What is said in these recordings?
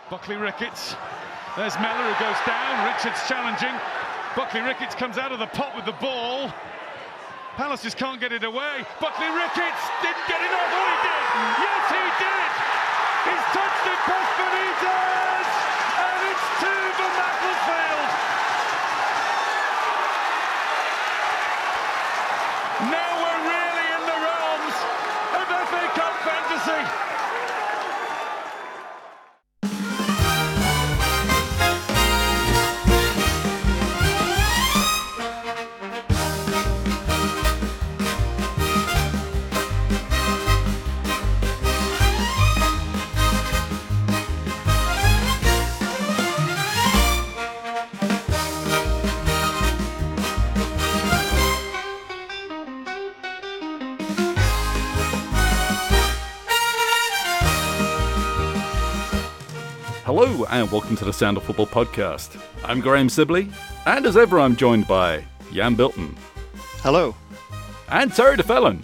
Buckley Ricketts. There's Mellor who goes down. Richards challenging. Buckley Ricketts comes out of the pot with the ball. Palace just can't get it away. Buckley Ricketts didn't get it off. Oh, he did! Yes, he did! He's touched it past Benitez! And it's 2 for Macclesfield! Now we're really in the realms of FA Cup fantasy. Hello and welcome to the Sound of Football podcast. I'm Graham Sibley, and as ever I'm joined by Jan Bilton. Hello. And Terry DeFellon.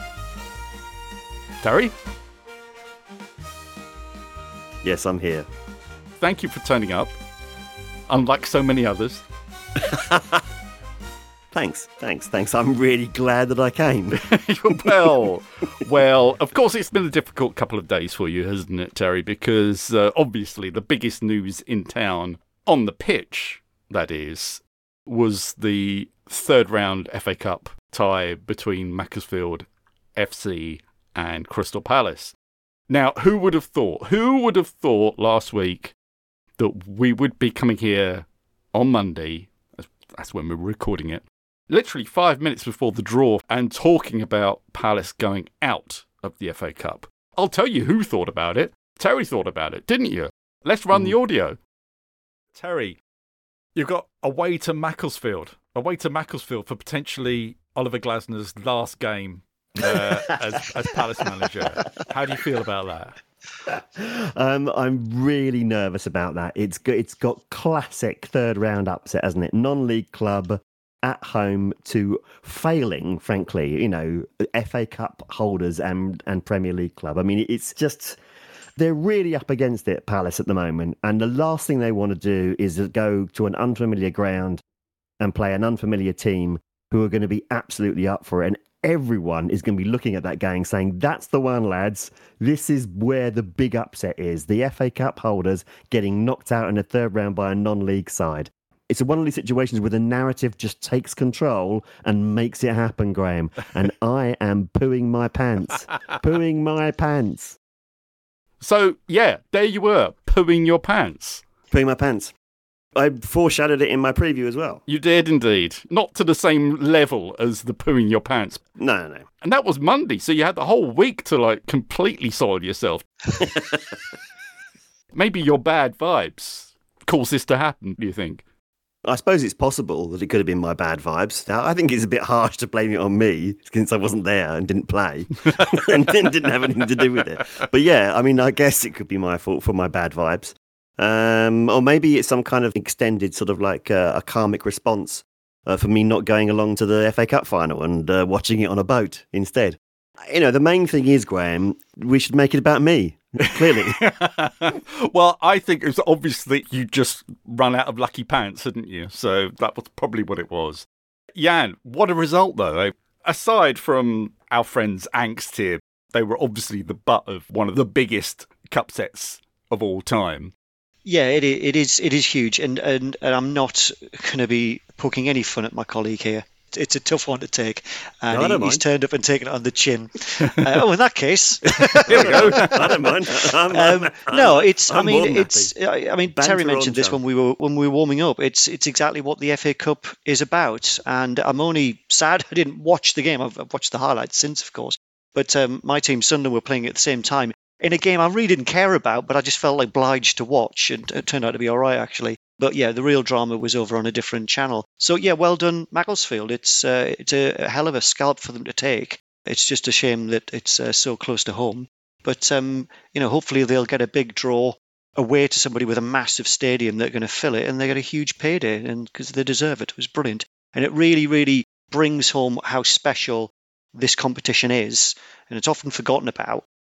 Terry? Yes, I'm here. Thank you for turning up, unlike so many others. Thanks. I'm really glad that I came. Well, of course it's been a difficult couple of days for you, hasn't it, Terry? Because obviously the biggest news in town, on the pitch, that is, was the third round FA Cup tie between Macclesfield FC and Crystal Palace. Now, who would have thought last week that we would be coming here on Monday, that's when we're recording it, literally 5 minutes before the draw, and talking about Palace going out of the FA Cup. I'll tell you who thought about it. Terry thought about it, didn't you? Let's run the audio. Terry, you've got away to Macclesfield for potentially Oliver Glasner's last game as Palace manager. How do you feel about that? I'm really nervous about that. It's got classic third round upset, hasn't it? Non-league club at home to failing, frankly, FA Cup holders and Premier League club. I mean, it's just, they're really up against it, Palace, at the moment. And the last thing they want to do is go to an unfamiliar ground and play an unfamiliar team who are going to be absolutely up for it. And everyone is going to be looking at that game saying, that's the one, lads. This is where the big upset is. The FA Cup holders getting knocked out in the third round by a non-league side. It's one of these situations where the narrative just takes control and makes it happen, Graham. And I am pooing my pants. So, yeah, there you were, pooing your pants. Pooing my pants. I foreshadowed it in my preview as well. You did indeed. Not to the same level as the pooing your pants. No. And that was Monday, so you had the whole week to, completely soil yourself. Maybe your bad vibes caused this to happen, do you think? I suppose it's possible that it could have been my bad vibes. Now, I think it's a bit harsh to blame it on me since I wasn't there and didn't play and didn't have anything to do with it. But yeah, I mean, I guess it could be my fault for my bad vibes. Or maybe it's some kind of extended sort of a karmic response for me not going along to the FA Cup final and watching it on a boat instead. The main thing is, Graham, we should make it about me. Clearly. Well, I think it's obviously you just run out of lucky pants, hadn't you? So that was probably what it was. Jan, what a result, though. Aside from our friends' angst here, they were obviously the butt of one of the biggest cup sets of all time. Yeah, it is huge, and I'm not going to be poking any fun at my colleague here. It's a tough one to take, and no, he's turned up and taken it on the chin. In that case, here we go. I don't mind. Terry mentioned this when we were warming up. It's exactly what the FA Cup is about, and I'm only sad I didn't watch the game. I've watched the highlights since, of course, but my team Sunderland were playing at the same time in a game I really didn't care about, but I just felt obliged to watch, and it turned out to be all right actually. But yeah, the real drama was over on a different channel. So yeah, well done, Macclesfield. It's a hell of a scalp for them to take. It's just a shame that it's so close to home. But hopefully they'll get a big draw away to somebody with a massive stadium. They're going to fill it, and they get a huge payday, and because they deserve it. It was brilliant, and it really, really brings home how special this competition is, and it's often forgotten about.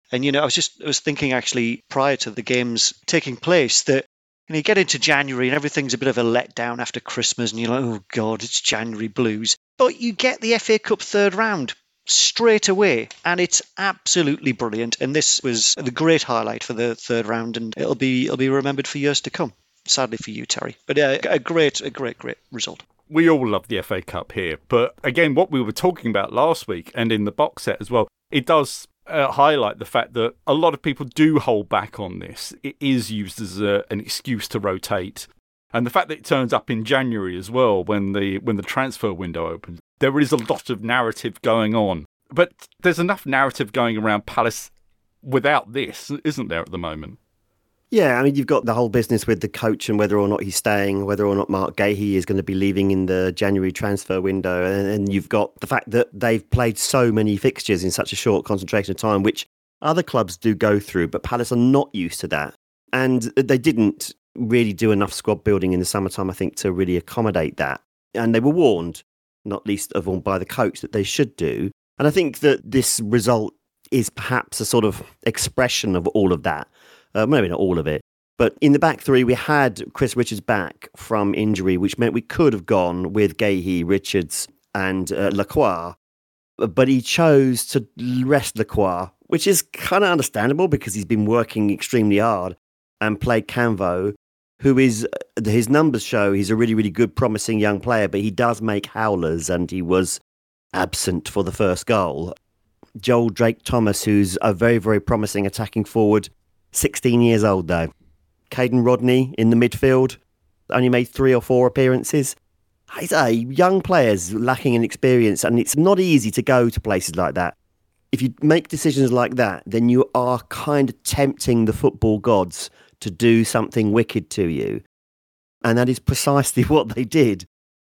And, I was thinking actually prior to the games taking place that, you get into January and everything's a bit of a letdown after Christmas and you're like, oh God, it's January blues. But you get the FA Cup third round straight away and it's absolutely brilliant. And this was the great highlight for the third round and it'll be remembered for years to come. Sadly for you, Terry. But a great result. We all love the FA Cup here. But again, what we were talking about last week and in the box set as well, it does highlight the fact that a lot of people do hold back on this. It is used as an excuse to rotate. And the fact that it turns up in January as well, when the transfer window opens, there is a lot of narrative going on. But there's enough narrative going around Palace without this, isn't there, at the moment? Yeah, I mean, you've got the whole business with the coach and whether or not he's staying, whether or not Mark Gahey is going to be leaving in the January transfer window. And you've got the fact that they've played so many fixtures in such a short concentration of time, which other clubs do go through, but Palace are not used to that. And they didn't really do enough squad building in the summertime, I think, to really accommodate that. And they were warned, not least of all by the coach, that they should do. And I think that this result is perhaps a sort of expression of all of that. Maybe not all of it. But in the back three, we had Chris Richards back from injury, which meant we could have gone with Gahey, Richards and Lacroix. But he chose to rest Lacroix, which is kind of understandable because he's been working extremely hard, and played Canvo, who is, his numbers show he's a really, really good, promising young player, but he does make howlers and he was absent for the first goal. Joel Drake-Thomas, who's a very, very promising attacking forward, 16 years old though. Caden Rodney in the midfield, only made 3 or 4 appearances. These are young players lacking in experience, and it's not easy to go to places like that. If you make decisions like that, then you are kind of tempting the football gods to do something wicked to you. And that is precisely what they did.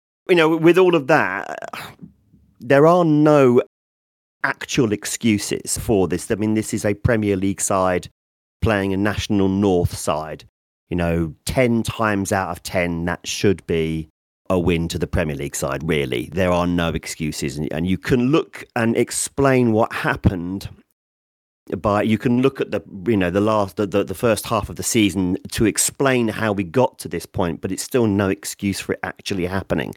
With all of that, there are no actual excuses for this. I mean, this is a Premier League side playing a National North side. 10 times out of 10, that should be a win to the Premier League side, really. There are no excuses. And you can look and explain what happened you can look at the first half of the season to explain how we got to this point, but it's still no excuse for it actually happening.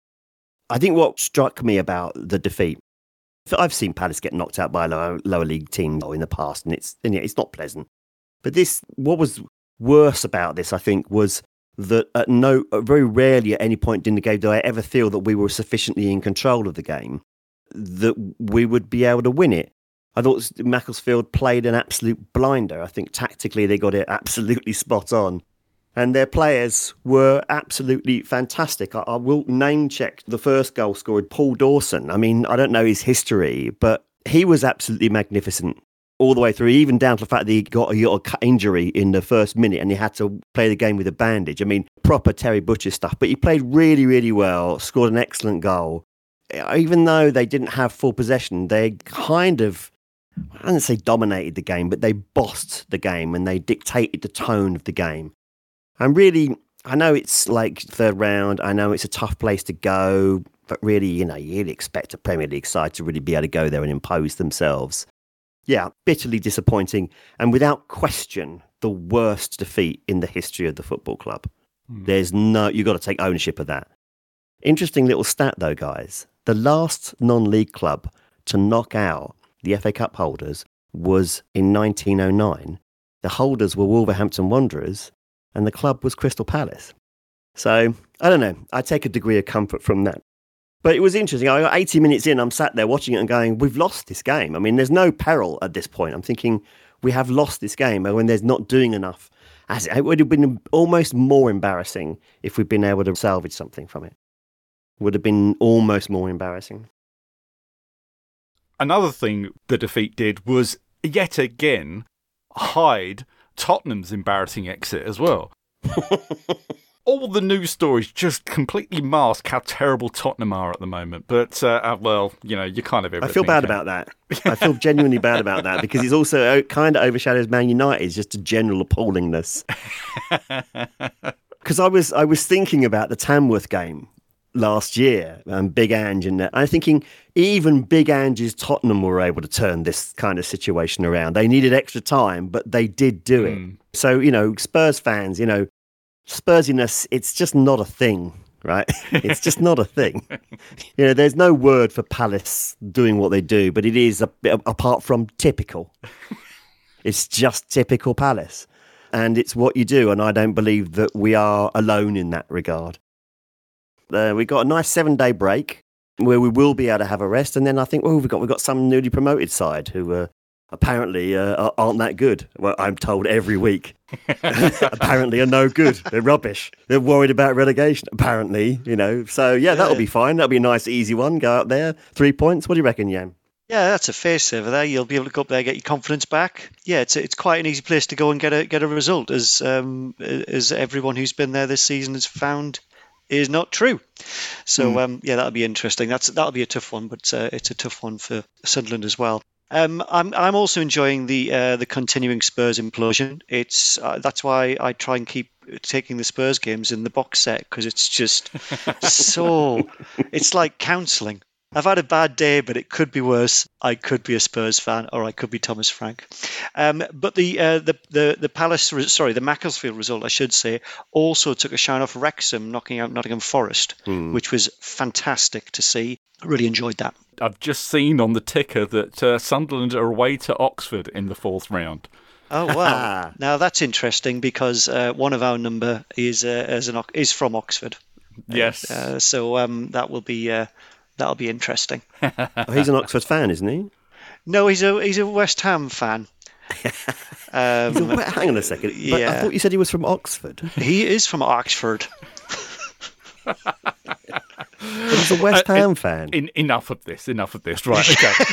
I think what struck me about the defeat, I've seen Palace get knocked out by a lower league team in the past, and it's not pleasant. But what was worse about this, I think, was that very rarely at any point in the game did I ever feel that we were sufficiently in control of the game that we would be able to win it. I thought Macclesfield played an absolute blinder. I think tactically they got it absolutely spot on. And their players were absolutely fantastic. I will name check the first goal scorer, Paul Dawson. I mean, I don't know his history, but he was absolutely magnificent all the way through, even down to the fact that he got a cut injury in the first minute and he had to play the game with a bandage. I mean, proper Terry Butcher stuff. But he played really, really well, scored an excellent goal. Even though they didn't have full possession, they kind of, I don't say dominated the game, but they bossed the game and they dictated the tone of the game. And really, I know it's like third round, I know it's a tough place to go, but really, you'd expect a Premier League side to really be able to go there and impose themselves. Yeah, bitterly disappointing, and without question, the worst defeat in the history of the football club. You've got to take ownership of that. Interesting little stat though, guys. The last non-league club to knock out the FA Cup holders was in 1909. The holders were Wolverhampton Wanderers, and the club was Crystal Palace. So, I don't know. I take a degree of comfort from that. But it was interesting. I got 80 minutes in, I'm sat there watching it and going, we've lost this game. I mean, there's no peril at this point. I'm thinking, we have lost this game when there's not doing enough. It would have been almost more embarrassing if we'd been able to salvage something from it. Would have been almost more embarrassing. Another thing the defeat did was, yet again, hide Tottenham's embarrassing exit as well. All the news stories just completely mask how terrible Tottenham are at the moment. But, you kind of everything. I feel bad about that. I feel genuinely bad about that because it's also kind of overshadows Man United, just a general appallingness. Because I was thinking about the Tamworth game last year, Big Ange, and I'm thinking even Big Ange's Tottenham were able to turn this kind of situation around. They needed extra time, but they did do it. So, Spurs fans, Spursiness, it's just not a thing, right? It's just not a thing. There's no word for Palace doing what they do, but it is, apart from typical. It's just typical Palace. And it's what you do, and I don't believe that we are alone in that regard. We got a nice 7-day break where we will be able to have a rest, and then I think, we've got some newly promoted side who apparently aren't that good. Well, I'm told every week. Apparently are no good. They're rubbish. They're worried about relegation, apparently, So, yeah, that'll be fine. That'll be a nice, easy one. Go out there, 3 points. What do you reckon, Jan? Yeah, that's a fair saver there. You'll be able to go up there, get your confidence back. Yeah, it's quite an easy place to go and get a result, as everyone who's been there this season has found is not true. So that'll be interesting. That'll be a tough one, but it's a tough one for Sunderland as well. I'm also enjoying the continuing Spurs implosion. That's why I try and keep taking the Spurs games in the box set, because it's just it's like counselling. I've had a bad day, but it could be worse. I could be a Spurs fan, or I could be Thomas Frank. But the Macclesfield result, I should say, also took a shine off Wrexham, knocking out Nottingham Forest, which was fantastic to see. I really enjoyed that. I've just seen on the ticker that Sunderland are away to Oxford in the 4th round. Oh wow! Now that's interesting, because one of our number is from Oxford. Yes. So that will be. That'll be interesting. He's an Oxford fan, isn't he? No, he's a West Ham fan. Hang on a second. But I thought you said he was from Oxford. He is from Oxford. But he's a West Ham fan. Enough of this. Right,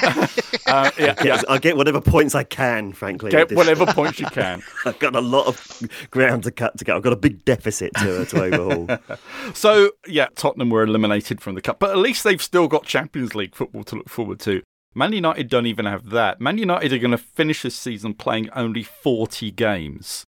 okay. Yes, I'll get whatever points I can, frankly. Get whatever points you can. I've got a lot of ground to cut to go. I've got a big deficit to overhaul. So, Tottenham were eliminated from the Cup, but at least they've still got Champions League football to look forward to. Man United don't even have that. Man United are going to finish this season playing only 40 games.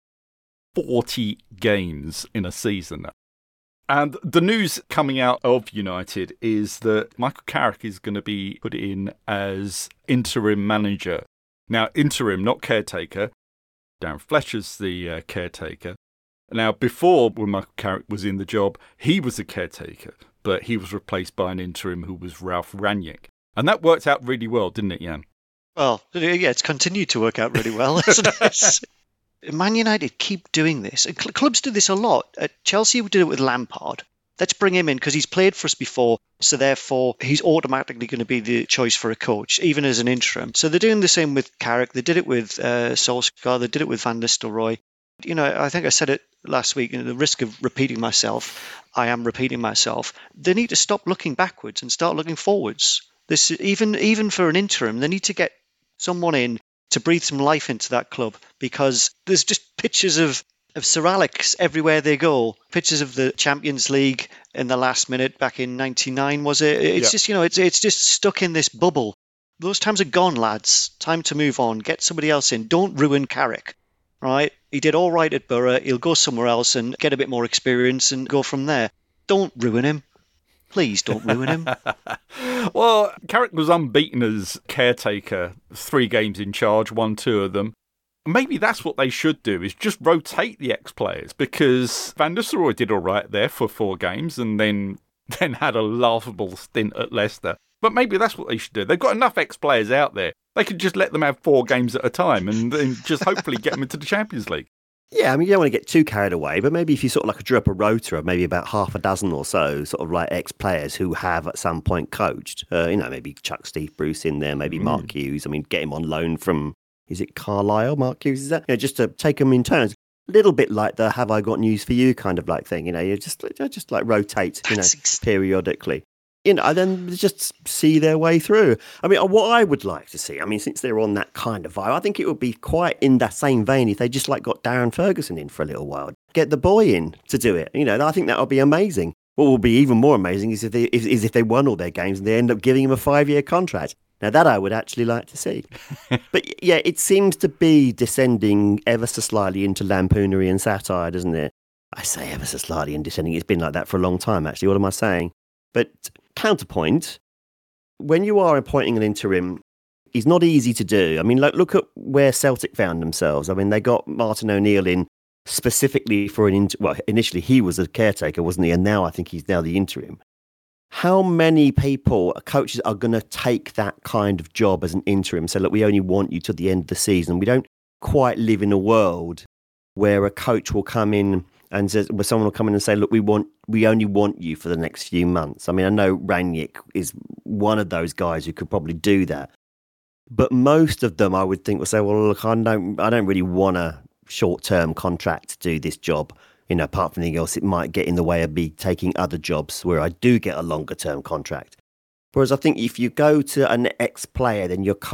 40 games in a season. And the news coming out of United is that Michael Carrick is going to be put in as interim manager. Now, interim, not caretaker. Darren Fletcher's the caretaker. Now, before, when Michael Carrick was in the job, he was a caretaker, but he was replaced by an interim who was Ralph Rangnick. And that worked out really well, didn't it, Jan? Well, yeah, it's continued to work out really well, hasn't it? Man United keep doing this. Clubs do this a lot. Chelsea did it with Lampard. Let's bring him in because he's played for us before, so therefore he's automatically going to be the choice for a coach, even as an interim. So they're doing the same with Carrick. They did it with Solskjaer. They did it with Van Nistelrooy. I think I said it last week, the risk of repeating myself, I am repeating myself. They need to stop looking backwards and start looking forwards. This even for an interim, they need to get someone in to breathe some life into that club, because there's just pictures of Sir Alex everywhere they go. Pictures of the Champions League in the last minute back in '99, was it? It's just, it's just stuck in this bubble. Those times are gone, lads. Time to move on. Get somebody else in. Don't ruin Carrick, right? He did all right at Borough. He'll go somewhere else and get a bit more experience and go from there. Don't ruin him. Please don't ruin him. Well, Carrick was unbeaten as caretaker, 3 games in charge, won 2 of them. Maybe that's what they should do, is just rotate the ex-players, because Van Nistelrooy did all right there for 4 games and then had a laughable stint at Leicester. But maybe that's what they should do. They've got enough ex-players out there. They could just let them have 4 games at a time and then just hopefully get them into the Champions League. Yeah, I mean, you don't want to get too carried away, but maybe if you sort of like drew up a rota of maybe about half a dozen or so sort of like ex-players who have at some point coached, maybe chuck Steve Bruce in there, maybe Mark Hughes. I mean, get him on loan from, is it Carlisle? Mark Hughes, is that? Just to take them in turns. A little bit like the "Have I got news for you" kind of like thing. You just like rotate, periodically. And then just see their way through. I mean, what I would like to see, since they're on that kind of vibe, I think it would be quite in that same vein if they just got Darren Ferguson in for a little while. Get the boy in to do it. I think that would be amazing. What will be even more amazing is if they won all their games and they end up giving him a 5-year contract. Now, that I would actually like to see. But yeah, it seems to be descending ever so slightly into lampoonery and satire, doesn't it? I say ever so slightly and descending. It's been like that for a long time, actually. What am I saying? But counterpoint, when you are appointing an interim, it's not easy to do. I mean, look at where Celtic found themselves. I mean, they got Martin O'Neill in specifically for well, initially he was a caretaker, wasn't he? And now I think he's now the interim. How many coaches are going to take that kind of job as an interim? So, look, we only want you to the end of the season. We don't quite live in a world where a coach will come in and where someone will come in and say, look, we only want you for the next few months. I mean, I know Rangnick is one of those guys who could probably do that. But most of them, I would think, will say, well, look, I don't really want a short-term contract to do this job. You know, apart from anything else, it might get in the way of me taking other jobs where I do get a longer-term contract. Whereas I think if you go to an ex-player, then you're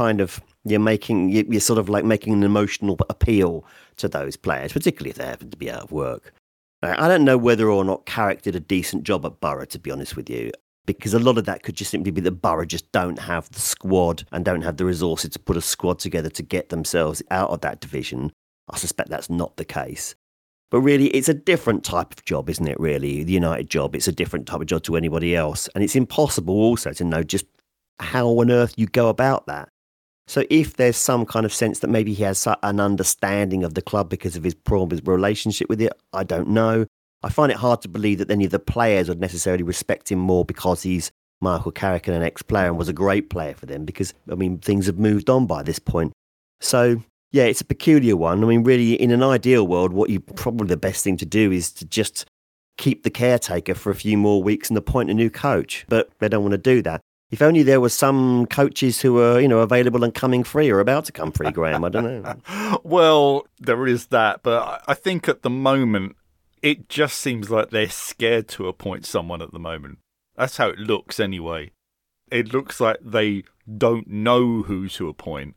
sort of like making an emotional appeal to those players, particularly if they happen to be out of work. I don't know whether or not Carrick did a decent job at Borough, to be honest with you, because a lot of that could just simply be that Borough just don't have the squad and don't have the resources to put a squad together to get themselves out of that division. I suspect that's not the case. But really, it's a different type of job, isn't it, really? The United job, it's a different type of job to anybody else. And it's impossible also to know just how on earth you go about that. So if there's some kind of sense that maybe he has an understanding of the club because of his relationship with it, I don't know. I find it hard to believe that any of the players would necessarily respect him more because he's Michael Carrick and an ex-player and was a great player for them because, I mean, things have moved on by this point. So, yeah, it's a peculiar one. I mean, really, in an ideal world, probably the best thing to do is to just keep the caretaker for a few more weeks and appoint a new coach. But they don't want to do that. If only there were some coaches who were, available and coming free or about to come free, Graham. I don't know. Well, there is that. But I think at the moment, it just seems like they're scared to appoint someone at the moment. That's how it looks anyway. It looks like they don't know who to appoint.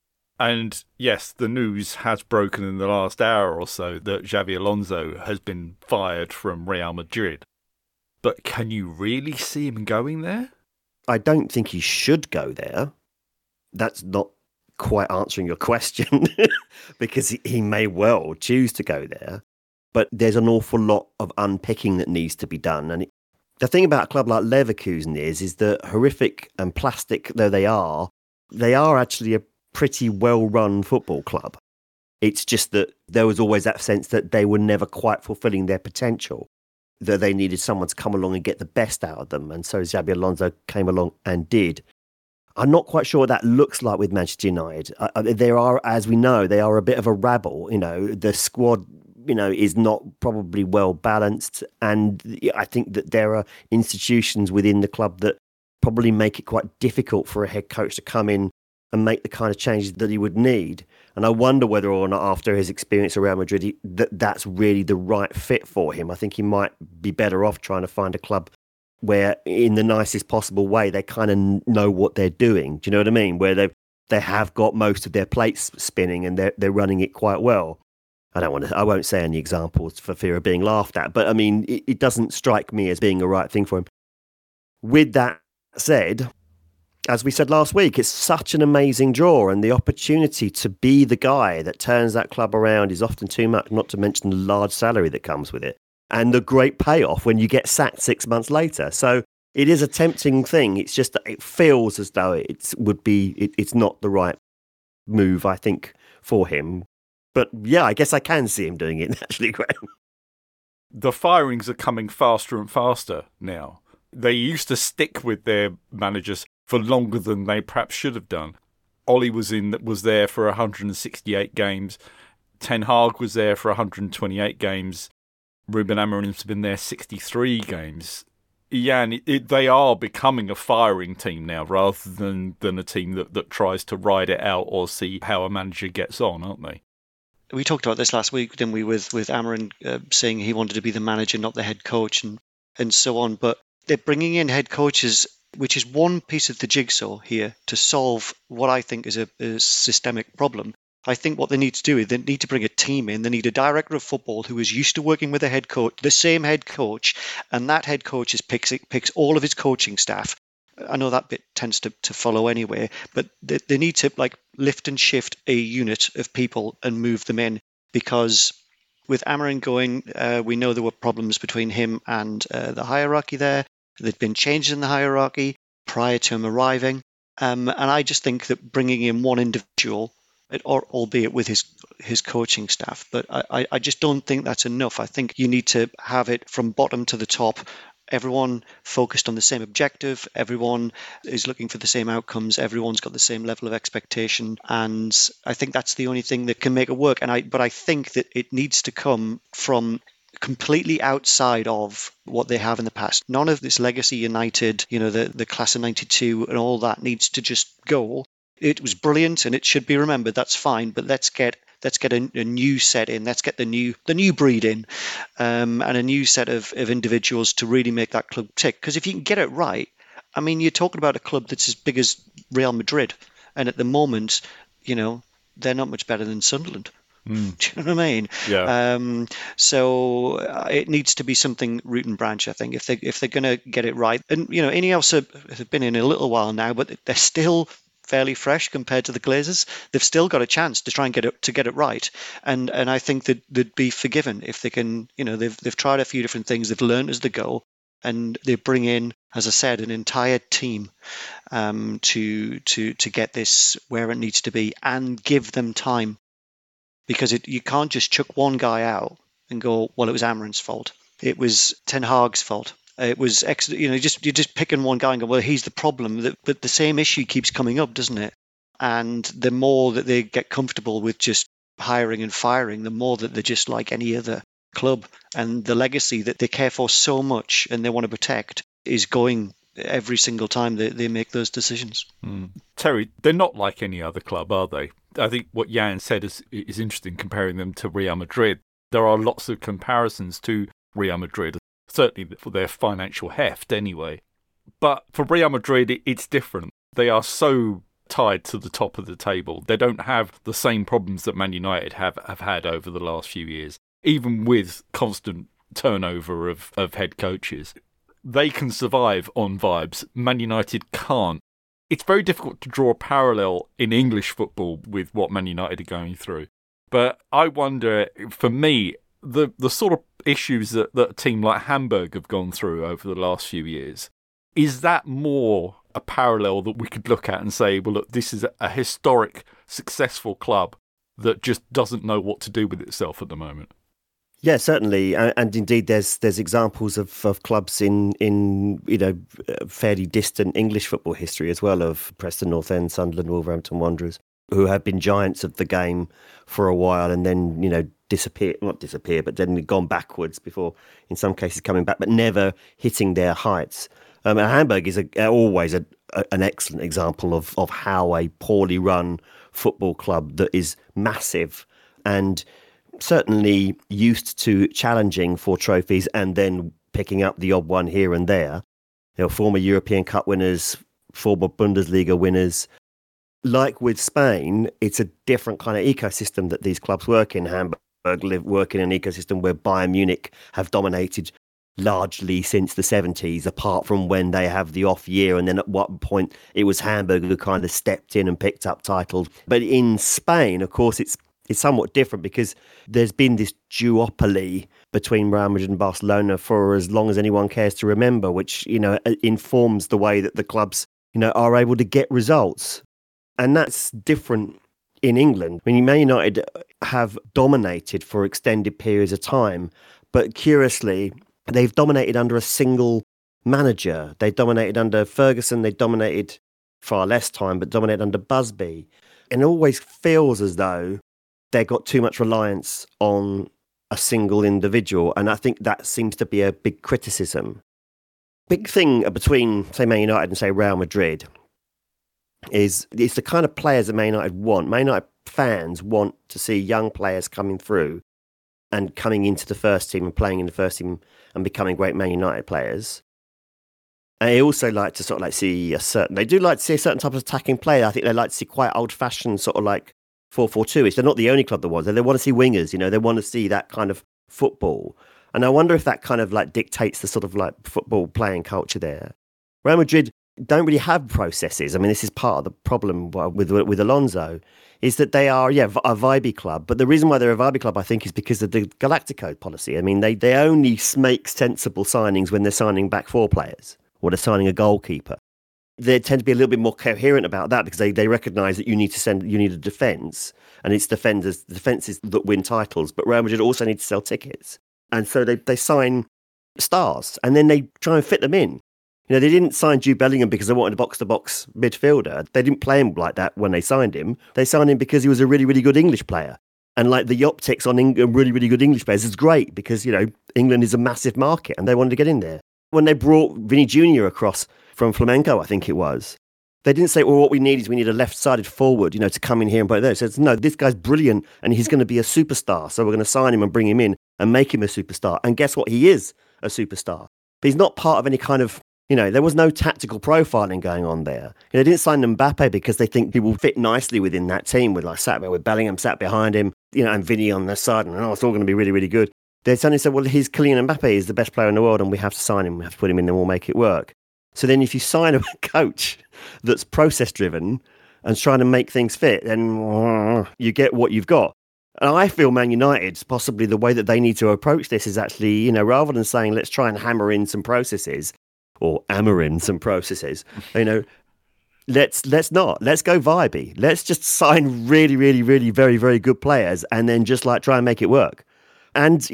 And yes, the news has broken in the last hour or so that Xabi Alonso has been fired from Real Madrid. But can you really see him going there? I don't think he should go there. That's not quite answering your question because he may well choose to go there. But there's an awful lot of unpicking that needs to be done. And the thing about a club like Leverkusen is that horrific and plastic though they are actually a pretty well-run football club. It's just that there was always that sense that they were never quite fulfilling their potential, that they needed someone to come along and get the best out of them. And so Xabi Alonso came along and did. I'm not quite sure what that looks like with Manchester United. There are, as we know, they are a bit of a rabble. The squad, is not probably well balanced. And I think that there are institutions within the club that probably make it quite difficult for a head coach to come in and make the kind of changes that he would need. And I wonder whether or not after his experience around Madrid, that's really the right fit for him. I think he might be better off trying to find a club where, in the nicest possible way, they kind of know what they're doing. Do you know what I mean? Where they have got most of their plates spinning and they're running it quite well. I won't say any examples for fear of being laughed at, but I mean, it doesn't strike me as being the right thing for him. With that said, as we said last week, it's such an amazing draw, and the opportunity to be the guy that turns that club around is often too much, not to mention the large salary that comes with it, and the great payoff when you get sacked 6 months later. So it is a tempting thing. It's just that it feels as though it's not the right move, I think, for him. But yeah, I guess I can see him doing it, actually, Graham. The firings are coming faster and faster now. They used to stick with their managers for longer than they perhaps should have done. Ollie was there for 168 games. Ten Hag was there for 128 games. Ruben Amorim's been there 63 games. Yeah, and they are becoming a firing team now rather than a team that tries to ride it out or see how a manager gets on, aren't they? We talked about this last week, didn't we, with Amorim saying he wanted to be the manager, not the head coach, and so on. But they're bringing in head coaches, which is one piece of the jigsaw here to solve what I think is a systemic problem. I think what they need to do is they need to bring a team in. They need a director of football who is used to working with a head coach, the same head coach, and that head coach picks all of his coaching staff. I know that bit tends to follow anyway, but they need to lift and shift a unit of people and move them in, because with Amorim going, we know there were problems between him and the hierarchy there. There'd been changes in the hierarchy prior to him arriving. And I just think that bringing in one individual, albeit with his coaching staff, but I just don't think that's enough. I think you need to have it from bottom to the top. Everyone focused on the same objective. Everyone is looking for the same outcomes. Everyone's got the same level of expectation. And I think that's the only thing that can make it work. But I think that it needs to come from completely outside of what they have in the past. None of this legacy United, the class of 92 and all that needs to just go. It was brilliant and it should be remembered. That's fine. But let's get a new set in. Let's get the new breed in, and a new set of individuals to really make that club tick. Because if you can get it right, I mean, you're talking about a club that's as big as Real Madrid, and at the moment, they're not much better than Sunderland. Do you know what I mean? Yeah. So it needs to be something root and branch, I think, if they're going to get it right. And Ineos have been in a little while now, but they're still fairly fresh compared to the Glazers. They've still got a chance to try and get it right, and I think that they'd be forgiven if they can. They've tried a few different things. They've learned as they go, and they bring in, as I said, an entire team to get this where it needs to be, and give them time, because you can't just chuck one guy out and go, well, it was Amarin's fault. It was Ten Hag's fault. It was you're just picking one guy and go, well, he's the problem. But the same issue keeps coming up, doesn't it? And the more that they get comfortable with just hiring and firing, the more that they're just like any other club. And the legacy that they care for so much and they want to protect is going every single time they make those decisions. Terry, they're not like any other club, are they? I think what Jan said is interesting, comparing them to Real Madrid. There are lots of comparisons to Real Madrid, certainly for their financial heft anyway. But for Real Madrid, it's different. They are so tied to the top of the table. They don't have the same problems that Man United have had over the last few years, even with constant turnover of head coaches. They can survive on vibes. Man United can't. It's very difficult to draw a parallel in English football with what Man United are going through. But I wonder, for me, the sort of issues that a team like Hamburg have gone through over the last few years, is that more a parallel that we could look at and say, well, look, this is a historic, successful club that just doesn't know what to do with itself at the moment? Yeah, certainly, and indeed, there's examples of clubs in fairly distant English football history as well, of Preston North End, Sunderland, Wolverhampton Wanderers, who have been giants of the game for a while and then not disappear, but then gone backwards before, in some cases, coming back, but never hitting their heights. And Hamburg is always an excellent example of how a poorly run football club that is massive and certainly used to challenging for trophies and then picking up the odd one here and there. Former European Cup winners, former Bundesliga winners. Like with Spain, it's a different kind of ecosystem that these clubs work in. Hamburg work in an ecosystem where Bayern Munich have dominated largely since the 70s, apart from when they have the off year, and then at what point it was Hamburg who kind of stepped in and picked up titles. But in Spain, of course, it's somewhat different because there's been this duopoly between Real Madrid and Barcelona for as long as anyone cares to remember, which informs the way that the clubs are able to get results. And that's different in England. I mean, Man United have dominated for extended periods of time, but curiously, they've dominated under a single manager. They dominated under Ferguson, they dominated far less time, but dominated under Busby. And it always feels as though they got too much reliance on a single individual. And I think that seems to be a big criticism. Big thing between, say, Man United and, say, Real Madrid is it's the kind of players that Man United want. Man United fans want to see young players coming through and coming into the first team and playing in the first team and becoming great Man United players. And they also like to see they do like to see a certain type of attacking player. I think they like to see quite old-fashioned sort of like 4-4-2-ish. They're not the only club that wants it. They want to see wingers, they want to see that kind of football. And I wonder if that kind of like dictates the sort of like football playing culture there. Real Madrid don't really have processes. I mean, this is part of the problem with Alonso, is that they are, a vibey club. But the reason why they're a vibey club, I think, is because of the Galactico policy. I mean, they only make sensible signings when they're signing back four players. or they're signing a goalkeeper. They tend to be a little bit more coherent about that because they recognise that you need a defence, and it's defenses that win titles. But Real Madrid also need to sell tickets, and so they sign stars, and then they try and fit them in. They didn't sign Jude Bellingham because they wanted a box-to-box midfielder. They didn't play him like that when they signed him. They signed him because he was a really, really good English player. And like the optics on really, really good English players is great because, England is a massive market and they wanted to get in there. When they brought Vinny Jr. across from Flamengo, I think it was, they didn't say, well, what we need a left-sided forward, to come in here and play there. They said, no, this guy's brilliant and he's going to be a superstar. So we're going to sign him and bring him in and make him a superstar. And guess what? He is a superstar. But he's not part of any kind of, there was no tactical profiling going on there. They didn't sign Mbappe because they think he will fit nicely within that team with Bellingham sat behind him, and Vinny on the side, and it's all going to be really, really good. They suddenly said, well, Kylian Mbappe is the best player in the world and we have to sign him, we have to put him in and we'll make it work. So then if you sign a coach that's process-driven and trying to make things fit, then you get what you've got. And I feel Man United, possibly the way that they need to approach this is actually, rather than saying, let's try and hammer in some processes, let's not. Let's go vibey. Let's just sign really, really, really very, very good players and then just try and make it work. And,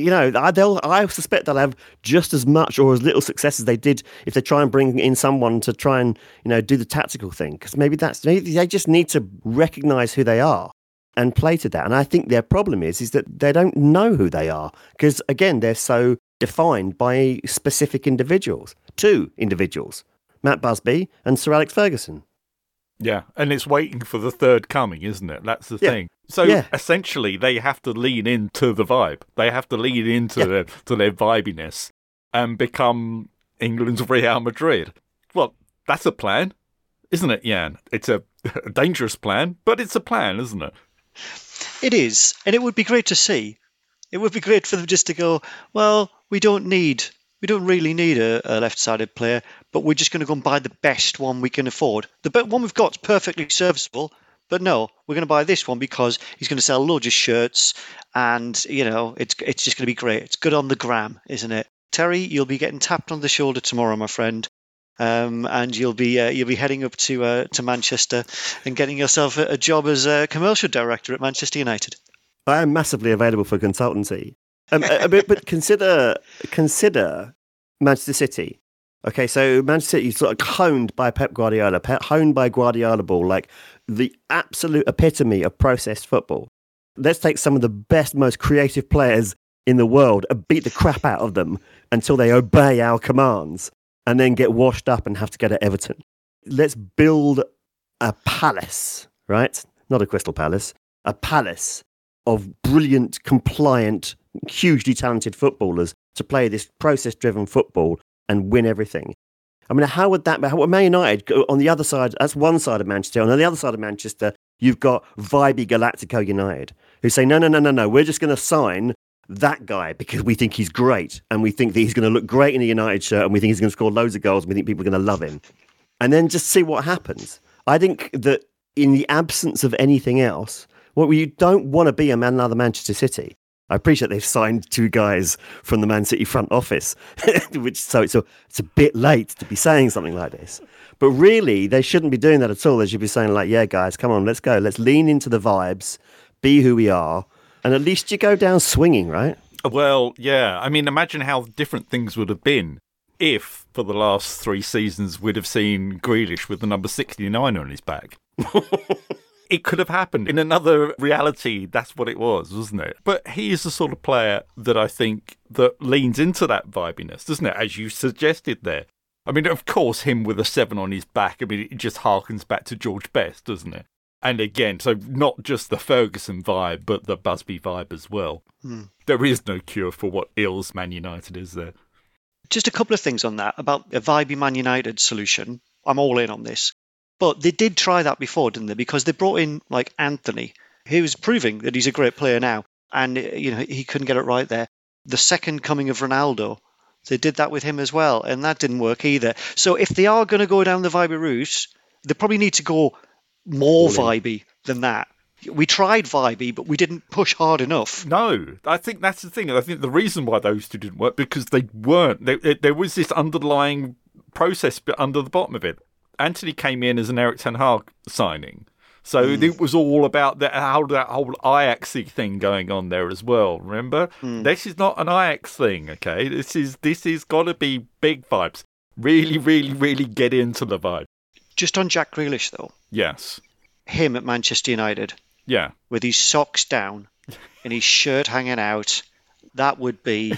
I suspect they'll have just as much or as little success as they did if they try and bring in someone to try and, do the tactical thing. Because maybe they just need to recognise who they are and play to that. And I think their problem is that they don't know who they are. Because, again, they're so defined by specific individuals. 2 individuals, Matt Busby and Sir Alex Ferguson. Yeah, and it's waiting for the third coming, isn't it? That's the thing. So essentially, they have to lean into the vibe. They have to lean into their vibiness and become England's Real Madrid. Well, that's a plan, isn't it, Jan? It's a dangerous plan, but it's a plan, isn't it? It is, and it would be great to see. It would be great for them just to go, well, we don't really need a left-sided player, but we're just going to go and buy the best one we can afford. The one we've got is perfectly serviceable, but no, we're going to buy this one because he's going to sell loads of shirts and, it's just going to be great. It's good on the gram, isn't it? Terry, you'll be getting tapped on the shoulder tomorrow, my friend, and you'll be heading up to Manchester and getting yourself a job as a commercial director at Manchester United. I am massively available for consultancy. But consider Manchester City. Okay, so Manchester City is sort of honed by Pep Guardiola, honed by Guardiola ball, like the absolute epitome of processed football. Let's take some of the best, most creative players in the world and beat the crap out of them until they obey our commands and then get washed up and have to go to Everton. Let's build a palace, right? Not a Crystal Palace, a palace of brilliant, compliant, hugely talented footballers to play this process-driven football and win everything. I mean, how would Man United, on the other side, that's one side of Manchester, and on the other side of Manchester, you've got vibey Galactico United, who say, no, we're just going to sign that guy because we think he's great, and we think that he's going to look great in a United shirt, and we think he's going to score loads of goals, and we think people are going to love him. And then just see what happens. I think that in the absence of anything else, you don't want to be another Manchester City. I appreciate they've signed 2 guys from the Man City front office, so it's a bit late to be saying something like this. But really, they shouldn't be doing that at all. They should be saying yeah, guys, come on, let's go. Let's lean into the vibes, be who we are, and at least you go down swinging, right? Well, yeah. I mean, imagine how different things would have been if, for the last 3 seasons, we'd have seen Grealish with the number 69 on his back. It could have happened. In another reality, that's what it was, wasn't it? But he is the sort of player that I think that leans into that vibiness, doesn't it? As you suggested there. I mean, of course, him with a 7 on his back, I mean, it just harkens back to George Best, doesn't it? And again, so not just the Ferguson vibe, but the Busby vibe as well. There is no cure for what ails Man United, is there? Just a couple of things on that, about a vibey Man United solution. I'm all in on this. But they did try that before, didn't they? Because they brought in Anthony, who's proving that he's a great player now, and he couldn't get it right there. The second coming of Ronaldo, they did that with him as well, and that didn't work either. So if they are going to go down the vibey route, they probably need to go more vibey than that. We tried vibey, but we didn't push hard enough. No, I think that's the thing. I think the reason why those 2 didn't work because they weren't. There was this underlying process under the bottom of it. Anthony came in as an Erik ten Hag signing. So it was all about that whole Ajax-y thing going on there as well. Remember, this is not an Ajax thing. Okay, this is got to be big vibes. Really, really, really get into the vibe. Just on Jack Grealish though. Yes. Him at Manchester United. Yeah. With his socks down and his shirt hanging out. That would be.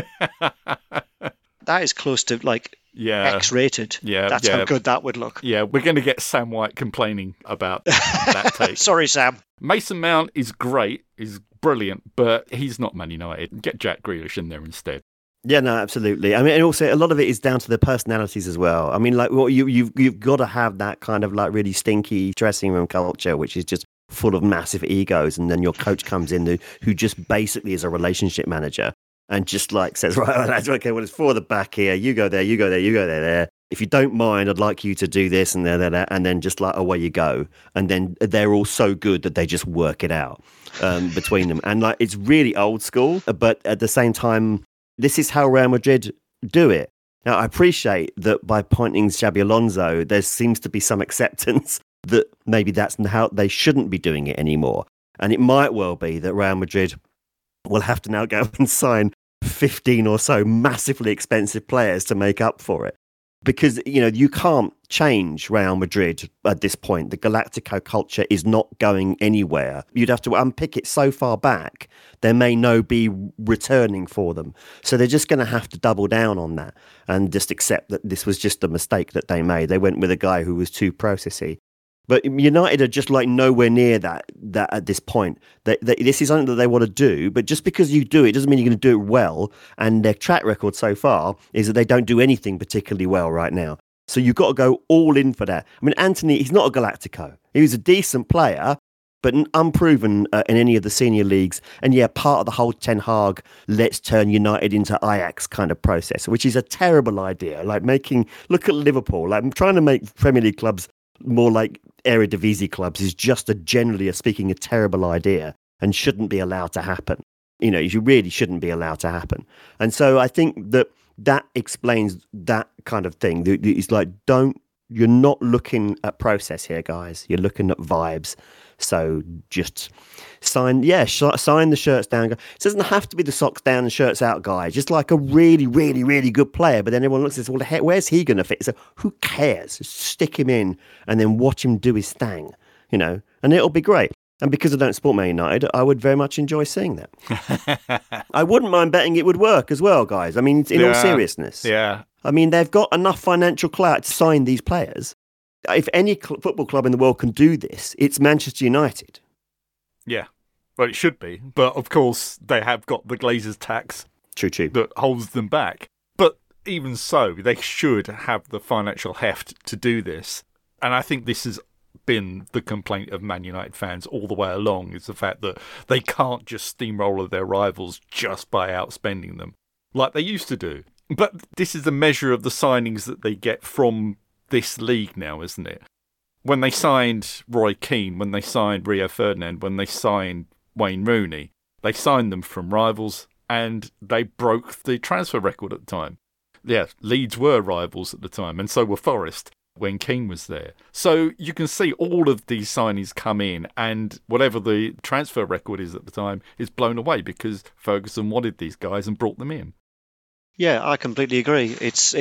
That is close to like. Yeah, X-rated. Yeah, that's how good that would look. Yeah, we're going to get Sam White complaining about that take. Sorry, Sam. Mason Mount is great, is brilliant, but he's not Man United. Get Jack Grealish in there instead. Yeah, no, absolutely. I mean, and also a lot of it is down to the personalities as well. I mean, like, well, you've got to have that kind of like really stinky dressing room culture, which is just full of massive egos, and then your coach comes in who just basically is a relationship manager. And just like says, right, lads, okay, well, it's for the back here. You go there, you go there, you go there. If you don't mind, I'd like you to do this and there, and then just like away you go. And then they're all so good that they just work it out between them. And like it's really old school, but at the same time, this is how Real Madrid do it. Now, I appreciate that by pointing Xabi Alonso, there seems to be some acceptance that maybe that's how they shouldn't be doing it anymore. And it might well be that Real Madrid will have to now go and sign 15 or so massively expensive players to make up for it. Because, you can't change Real Madrid at this point. The Galactico culture is not going anywhere. You'd have to unpick it so far back, there may no be returning for them. So they're just going to have to double down on that and just accept that this was just a mistake that they made. They went with a guy who was too processy. But United are just like nowhere near that at this point. This is something that they want to do, but just because you do it doesn't mean you're going to do it well. And their track record so far is that they don't do anything particularly well right now. So you've got to go all in for that. I mean, Anthony, he's not a Galactico. He was a decent player, but unproven in any of the senior leagues. And yeah, part of the whole Ten Hag, let's turn United into Ajax kind of process, which is a terrible idea. Like look at Liverpool, like trying to make Premier League clubs more like Eredivisie clubs is just a terrible idea and shouldn't be allowed to happen. You really shouldn't be allowed to happen. And so I think that explains that kind of thing. It's like, you're not looking at process here, guys. You're looking at vibes. So just sign the shirts down. It doesn't have to be the socks down and shirts out guy. Just like a really, really, really good player. But then everyone looks and says, well, where's he going to fit? So who cares? Just stick him in and then watch him do his thing, and it'll be great. And because I don't support Man United, I would very much enjoy seeing that. I wouldn't mind betting it would work as well, guys. I mean, in all seriousness. Yeah. I mean, they've got enough financial clout to sign these players. If any football club in the world can do this, it's Manchester United. Yeah, well, it should be. But, of course, they have got the Glazers tax True. that holds them back. But even so, they should have the financial heft to do this. And I think this has been the complaint of Man United fans all the way along, is the fact that they can't just steamroller their rivals just by outspending them, like they used to do. But this is a measure of the signings that they get from this league now, isn't it? When they signed Roy Keane, when they signed Rio Ferdinand, when they signed Wayne Rooney, they signed them from rivals and they broke the transfer record at the time. Yeah, Leeds were rivals at the time, and so were Forest when Keane was there. So you can see all of these signings come in, and whatever the transfer record is at the time is blown away because Ferguson wanted these guys and brought them in. Yeah, I completely agree.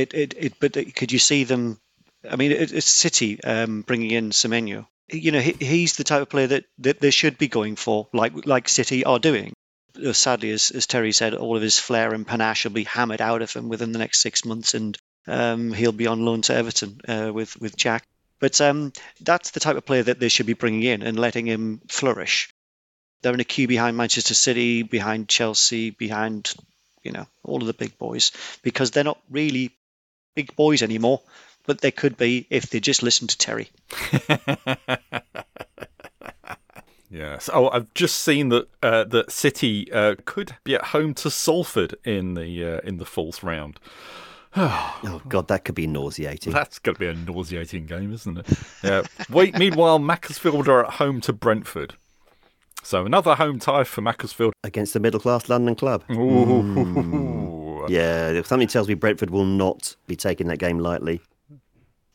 But could you see them? I mean, it's City bringing in Semenyo. He's the type of player that they should be going for, like City are doing. Sadly, as Terry said, all of his flair and panache will be hammered out of him within the next 6 months, and he'll be on loan to Everton with Jack. But that's the type of player that they should be bringing in and letting him flourish. They're in a queue behind Manchester City, behind Chelsea, behind all of the big boys, because they're not really big boys anymore. But they could be if they just listened to Terry. Yes. Oh, I've just seen that City could be at home to Salford in the fourth round. Oh God, that could be nauseating. That's going to be a nauseating game, isn't it? Yeah. Meanwhile, Macclesfield are at home to Brentford. So another home tie for Macclesfield against the middle-class London club. Ooh. Yeah, something tells me Brentford will not be taking that game lightly.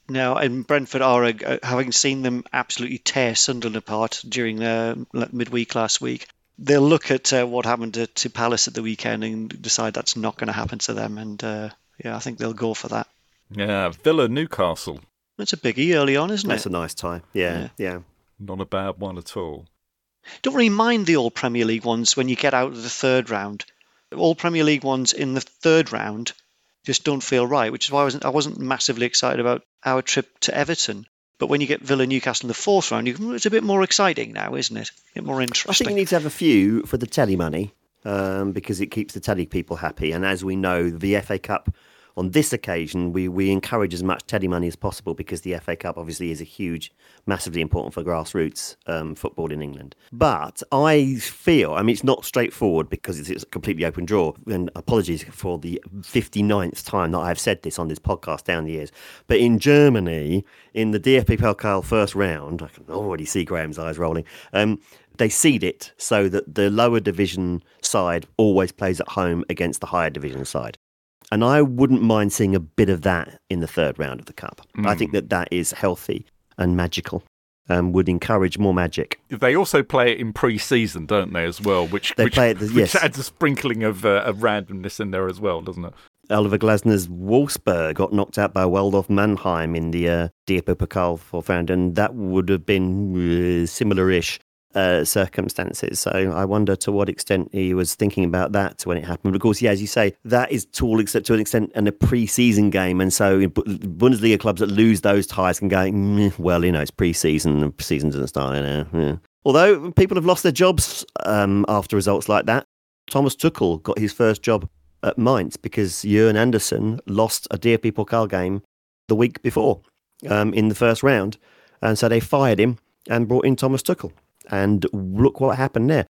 No, and Brentford are, having seen them absolutely tear Sunderland apart during their midweek last week, they'll look at what happened to Palace at the weekend and decide that's not going to happen to them. And I think they'll go for that. Yeah, Villa Newcastle. That's a biggie early on, isn't it? That's a nice tie. Yeah. Not a bad one at all. Don't really mind the All Premier League ones when you get out of the third round. All Premier League ones in the third round just don't feel right, which is why I wasn't massively excited about our trip to Everton. But when you get Villa Newcastle in the fourth round, it's a bit more exciting now, isn't it? A bit more interesting. I think you need to have a few for the telly money because it keeps the telly people happy. And as we know, the FA Cup, on this occasion, we encourage as much telly money as possible because the FA Cup obviously is massively important for grassroots football in England. But I feel, it's not straightforward because it's a completely open draw. And apologies for the 59th time that I've said this on this podcast down the years. But in Germany, in the DFB Pokal first round, I can already see Graham's eyes rolling, they seed it so that the lower division side always plays at home against the higher division side. And I wouldn't mind seeing a bit of that in the third round of the Cup. I think that is healthy and magical and would encourage more magic. They also play it in pre-season, don't they, as well? Which adds a sprinkling of randomness in there as well, doesn't it? Oliver Glasner's Wolfsburg got knocked out by Waldorf Mannheim in the DFB Pokal for round, and that would have been similar-ish circumstances. So I wonder to what extent he was thinking about that when it happened. But of course, as you say, that is to an extent a pre-season game, and so Bundesliga clubs that lose those ties can go, it's pre-season, and season doesn't start now. Yeah. Although people have lost their jobs after results like that. Thomas Tuchel got his first job at Mainz because Jürgen Andersen lost a DFB Pokal game the week before in the first round, and so they fired him and brought in Thomas Tuchel. And look what happened there.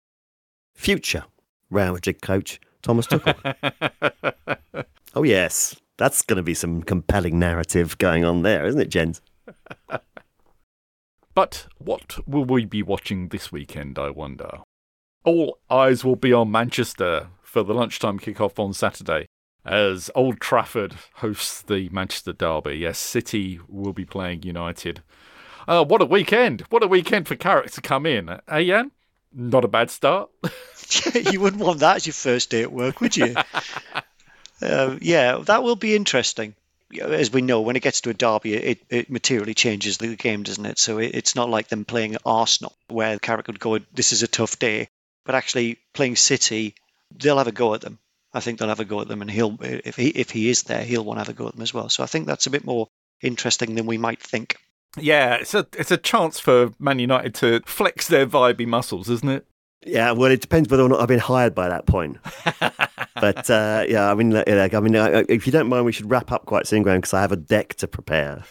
Future Real Madrid coach Thomas Tuchel. Oh, yes. That's going to be some compelling narrative going on there, isn't it, gents? But what will we be watching this weekend, I wonder? All eyes will be on Manchester for the lunchtime kickoff on Saturday as Old Trafford hosts the Manchester derby. Yes, City will be playing United. What a weekend. What a weekend for Carrick to come in. Hey, Jan? Not a bad start. You wouldn't want that as your first day at work, would you? That will be interesting. As we know, when it gets to a derby, it materially changes the game, doesn't it? So it's not like them playing Arsenal, where Carrick would go, this is a tough day. But actually playing City, they'll have a go at them. I think they'll have a go at them, and if he is there, he'll want to have a go at them as well. So I think that's a bit more interesting than we might think. Yeah, it's a chance for Man United to flex their vibey muscles, isn't it? Yeah, well, it depends whether or not I've been hired by that point. But if you don't mind, we should wrap up quite soon, Graham, because I have a deck to prepare.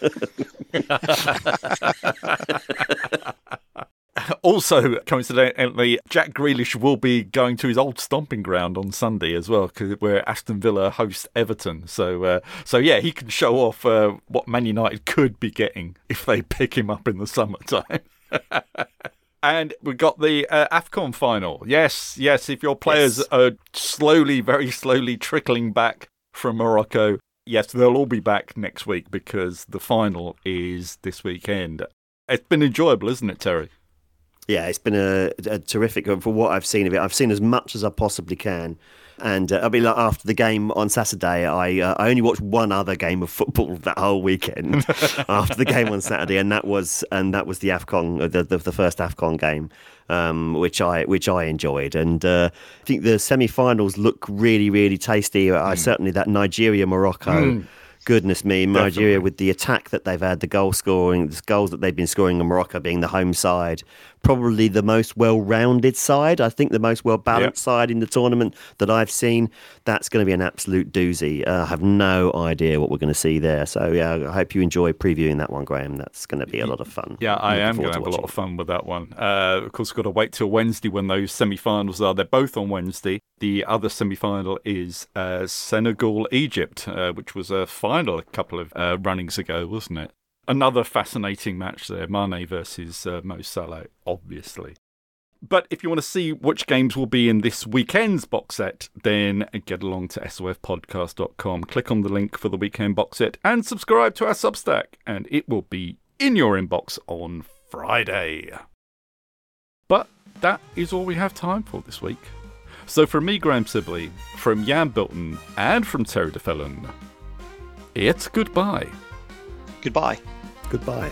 Also, coincidentally, Jack Grealish will be going to his old stomping ground on Sunday as well, where Aston Villa host Everton. So he can show off what Man United could be getting if they pick him up in the summertime. And we got the AFCON final. Yes, if your players are very slowly trickling back from Morocco, yes, they'll all be back next week because the final is this weekend. It's been enjoyable, isn't it, Terry? Yeah, it's been a terrific, for what I've seen of it. I've seen as much as I possibly can. And after the game on Saturday, I only watched one other game of football that whole weekend after the game on Saturday, and that was the AFCON, the first AFCON game, which I enjoyed. And I think the semi-finals look really, really tasty. Certainly that Nigeria-Morocco. Goodness me, Nigeria with the attack that they've had, the goals that they've been scoring, and Morocco being the home side, probably the most well-rounded side. I think the most well-balanced side in the tournament that I've seen. That's going to be an absolute doozy. I have no idea what we're going to see there. So I hope you enjoy previewing that one, Graham. That's going to be a lot of fun. Yeah, I am going to have a lot of fun with that one. Of course, we've got to wait till Wednesday when those semi-finals are. They're both on Wednesday. The other semi-final is Senegal-Egypt, which was a final a couple of runnings ago, wasn't it? Another fascinating match there, Mane versus Mo Salah, obviously. But if you want to see which games will be in this weekend's box set, then get along to sofpodcast.com, click on the link for the weekend box set, and subscribe to our Substack, and it will be in your inbox on Friday. But that is all we have time for this week. So from me, Graham Sibley, from Jan Bilton, and from Terry DeFellon, it's goodbye. Goodbye. Goodbye.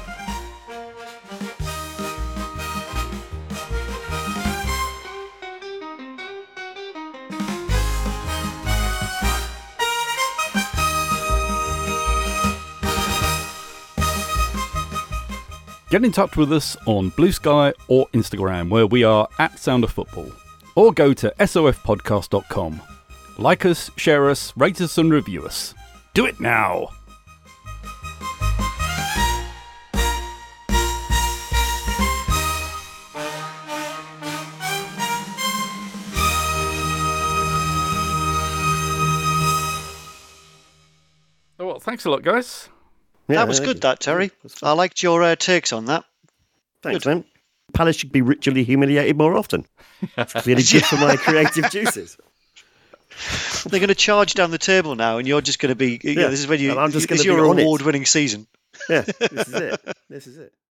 Get in touch with us on Blue Sky or Instagram, where we are at Sound of Football, or go to sofpodcast.com. Like us, share us, rate us and review us. Do it now! Oh, well, thanks a lot, guys. Yeah, that was good, that, Terry. I liked your takes on that. Thanks, man. Palace should be ritually humiliated more often. It's clearly good for my creative juices. They're going to charge down the table now, and you're just going to be. This is when you. I'm just going to be your award-winning season. Yeah, this is it. This is it.